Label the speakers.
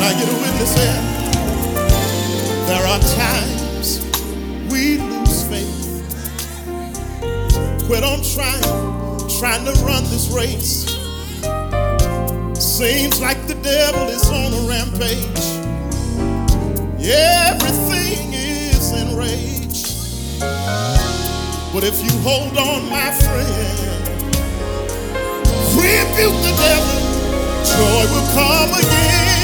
Speaker 1: I get a witness here? There are times we lose faith. Quit on trying to run this race. Seems like the devil is on a rampage. Everything is in rage. But if you hold on, my friend, rebuke the devil, joy will come again.